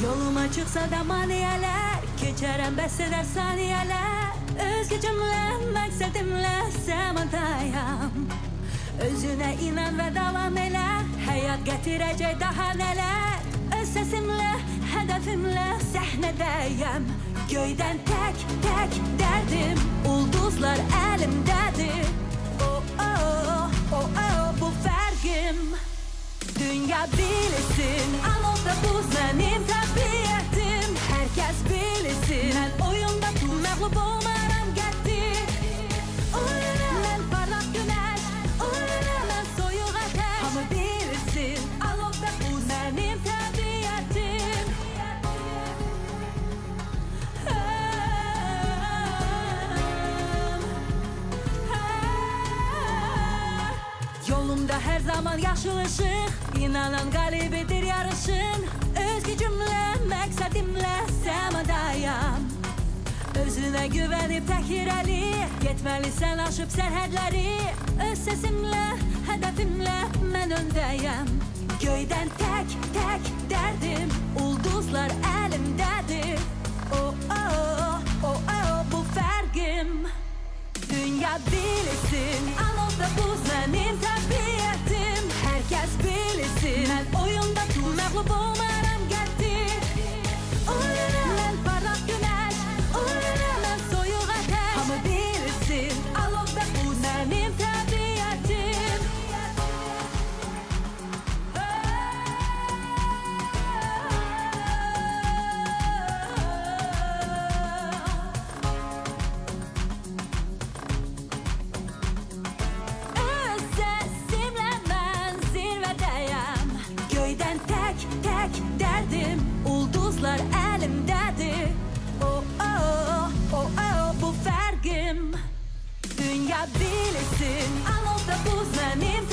Yoluma çıksa da maniyeler, geçerem bəs eder saniyeler. Özgecimle, məqsədimlə səmadayam. Özünə inan və davam elə, həyat gətirəcək daha nələr. Öz səsimlə, hədəfimlə səhnədəyəm. Göydən tək dərdim, ulduzlar əlimdədir. Bu fərqim. Dünya bilsin, alovda buz mənim təbiətim. Hər kəs bilsin, mən oyunda tuz, məğlub olmaram qəti. Mən parlaq günəş, mən soyuq ətəş. Hamı bilsin, alovda buz mənim təbiətim. Yolumda hər zaman yaşıl ışıq, İnanan qalibidir yarışın. Öz gücümlə, məqsədimlə səmadayam. Özünə güvənib tək irəli, getməlisən aşıb sərhədləri. Öz səsimlə, hədəfimlə mən öndəyəm. Göydən tək dərdim, ulduzlar əlimdədir. Bu fərqim. Dünya bilsin, alovda buz mənim təbiətim. Hər kəs bilsin, mən oyunda tuz, məğlub olmaram qəti. Mən parlaq günəş, mən soyuq ətəş. Hamı bilsin, alovda buz mənim təbiətim. Dərdim, ulduzlar əlimdədir. Bu fərqim. Dünya bilsin, alovda buz mənim